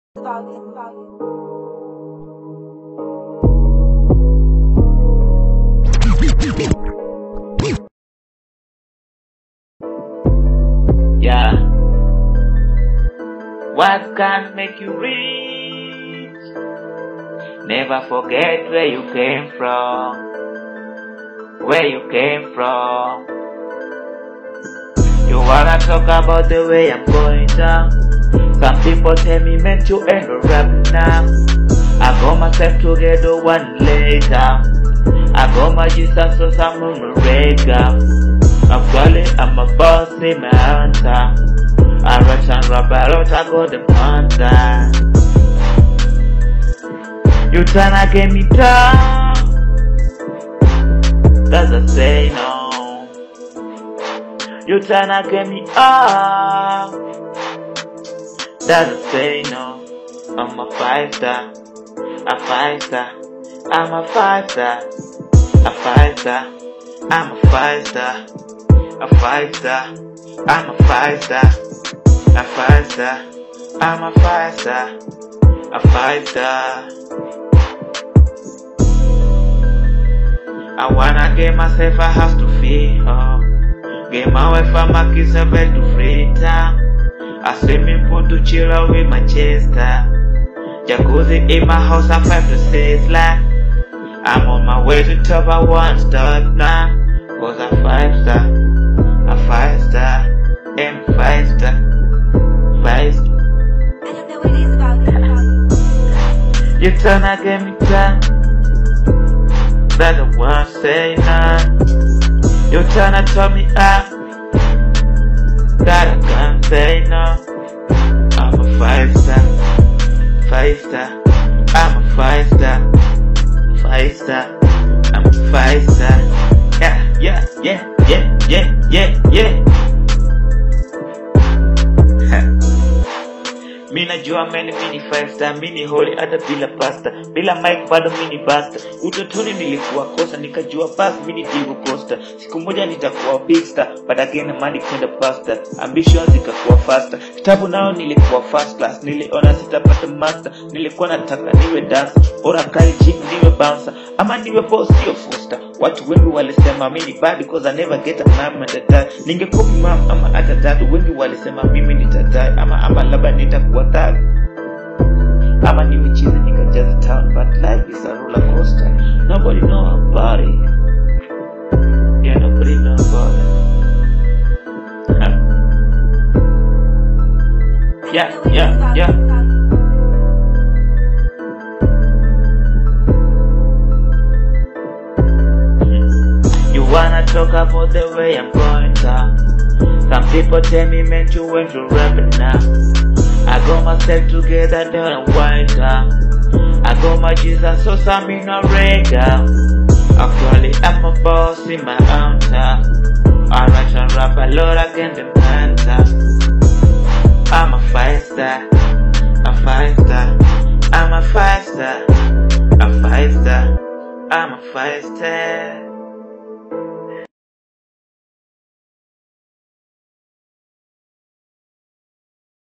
Yeah. What can make you rich? Never forget where you came from. Where you came from. You wanna talk about the way I'm going down? Some people tell me, man, you ain't no rap now. I got myself together one later. I got my Jesus, so some Actually, I'm a boss in my hunter. I rush and rap out, I got the hunter. You tryna get me down? Does I say no? You tryna get me up? Does I say no? I'm a fighter, a fighter. I'm a fighter, a fighter. I'm a fighter, a fighter. I'm a fighter, a fighter. I'm a fighter, a fighter. I wanna get myself a house to feed her. Get my wife and my kids a bed to free time. A swimming pool to chill out with my chester. Jacuzzi in my house at 5 to 6 like. I'm on my way to top, I won't stop now. Cause a 5-star, a 5-star, and a 5-star, 5-star. You tryna get me down? That's the one say nah. You tryna turn me up? That I can't say no. I'm a 5-star, 5-star. I'm a 5-star, 5-star. I'm a 5-star. Yeah. Mina jua meni 5-star, mini holy hata bila pasta. Bila mic bado mini basta. Utotoni nilikuwa kosa, nikajua pass mini Diego Costa. Siku moja nitakuwa big star, but again money kwenda pasta. Ambitions zikakuwa faster. Kitabu nao nilikuwa first class, niliona sitapata master. Nilikuwa nataka niwe dancer, ora kali chick niwe bouncer. Ama niwe boss sio foster. Watu wengi walisema mimi bad because I never get a mom and a dad. Ningekopi mom ama hata dad. Wengi walisema mimi nitadai ama labda nitakuwa tag. Ama niwe chizi nikajaza town, but life is a roller coaster. Nobody know about it. Yeah, nobody know about it. Yeah. You wanna talk about the way I'm going down? Some people tell me, man, you went to rapping now. I got myself together, don't wind down. I got my Jesus, so some in a radar. Actually, I'm a boss in my own town. I rush and rap a lot against the panther. I'm a 5-star, a 5-star. I'm a 5-star, a 5-star. I'm a 5-star.